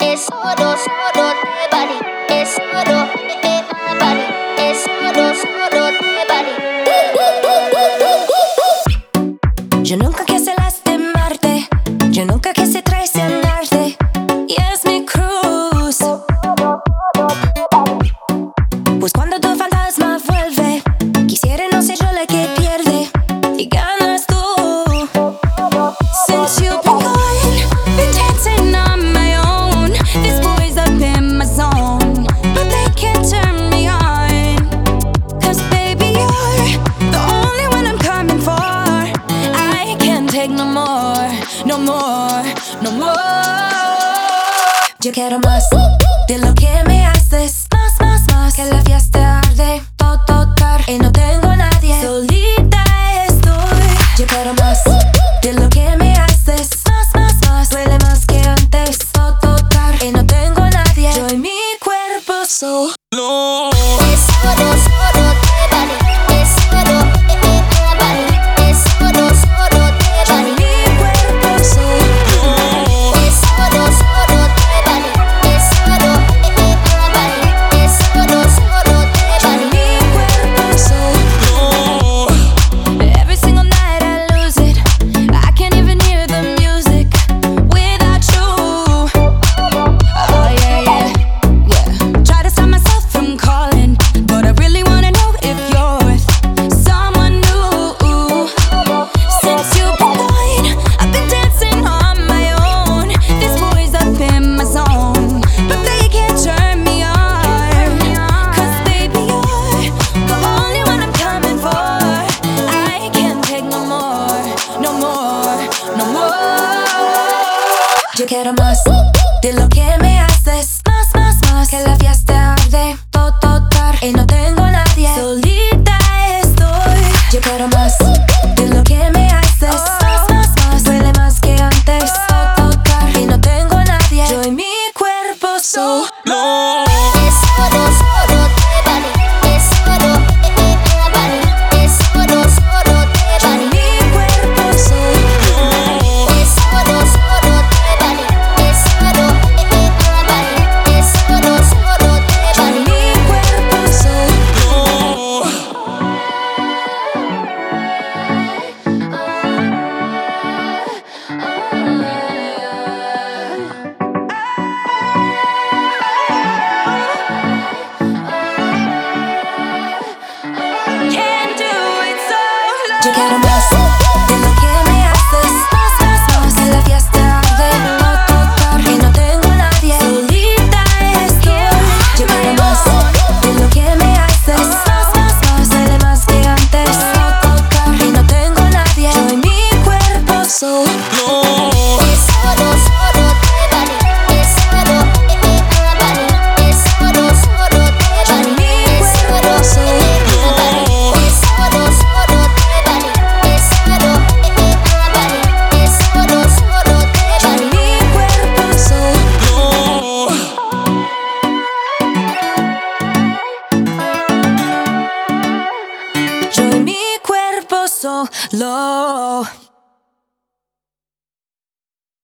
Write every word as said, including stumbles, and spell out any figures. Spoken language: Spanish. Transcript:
es solo, solo te vale, es solo, eh, eh, vale, es solo, solo te vale. Yo nunca quise lastimarte, yo nunca quise traicionarte, y es mi cruz. Pues cuando tu fantasma vuelve, quisiera no ser yo la que pierde y ganas tú. Since you've been gone, been dancing on my own. This boy's up in my zone, but they can't turn me on. Cause baby, you're the only one I'm coming for. I can't take no more, no more, no more. Yo quiero más de lo que me haces, más, más, más. Que la fiesta arde, todo tocar y no tengo a nadie, solita estoy. Yo quiero más de lo que me haces, más, más, más. Duele más que antes, todo tocar y no tengo a nadie. Yo y mi cuerpo solo. Es solo, solo te vale, es solo, eh, eh, vale, es solo, solo te Yo y vale. mi cuerpo solo. Es solo, solo te vale, es solo, eh, eh, vale, es solo, solo te Yo y vale. mi cuerpo solo. Every single night I lose it. I can't even hear the music without you. Oh yeah, yeah, yeah. Try to stop myself from calling, but I really wanna know if you're with someone new. Since you've been gone, I've been dancing on my own. This boy's up in my zone, but they can't turn me on. Cause baby, you're the only one I'm coming for. I can't take no more, no more, no more. Yo quiero más de lo que me haces, más, más, más. Que la fiesta arde, todo tocar y no tengo a nadie, solita estoy. Yo quiero más de lo que me haces, más, más, más. Duele más que antes, todo tocar y no tengo a nadie. Yo y mi cuerpo solo. Es solo, solo te vale, es solo, eh, eh, vale, es solo, solo te Yo y vale. mi cuerpo solo. Es solo, solo te vale, es solo, eh, eh, vale, es solo, solo te Yo y vale. mi cuerpo Can't do it solo. Yo quiero más de lo que me haces, más, más, más. Que la fiesta arde, todo tocar y no tengo a nadie, solita estoy. Yo quiero más de lo que me haces, más, más, más. Duele más que antes, todo tocar y no tengo a nadie. Yo y mi cuerpo solo. Es solo, solo te vale, es solo, eh, eh, vale, es solo, solo te Yo y vale, mi es solo, cuerpo eh, solo. eh, vale, es solo, solo te vale, es solo, eh, eh, vale, es solo, solo te Yo y vale. mi cuerpo solo. Yo y mi cuerpo solo.